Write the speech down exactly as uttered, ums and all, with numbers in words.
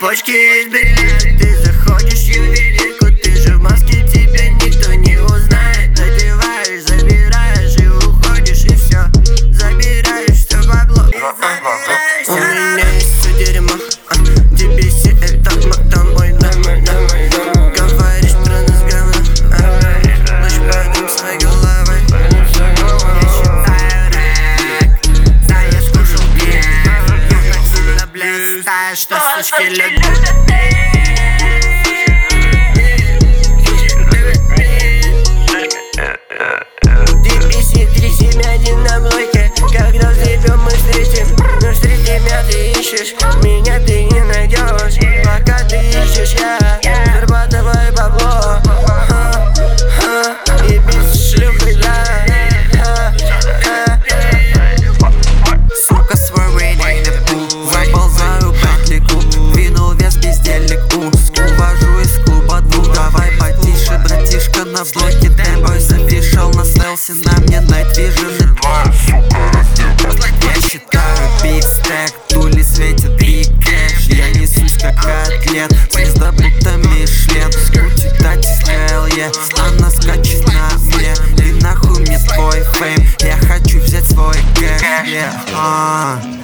цепочки из бриллиантов. Ты заходишь в ювелирку, ты же в маске, тебя никто не узнает. Надеваешь, забираешь и уходишь, и все. Забираешь все бабло и забираешь. У меня есть все дерьмо, а, тебе все это домой, домой, домой, домой. Говоришь про нас говно, а, лишь подум своей головой. Я считаю рэк, да я скушал грек. Я так сильно блистаю, что сучки любят. Когда взъебем мы встретим, но встретим меня ты ищешь, меня ты не найдешь. Пока ты ищешь, я зарабатываю бабло, ха, ха, и без шлюхи, да. Сука, свой вейник на пул, заползаю в бэтлику, двинул вес бездельник, узк, увожу из клуба двух. Давай потише, братишка, на блоке тембой зафишал на стелсе, на мне Night Vision. Я считаю биг стэк, тули светит биг кэш. Я несусь как атлет, звезда будто Мишлен. Скрути тати с КЛЕ, она скачет на мне. И нахуй мне твой фейм, я хочу взять свой кэш, yeah.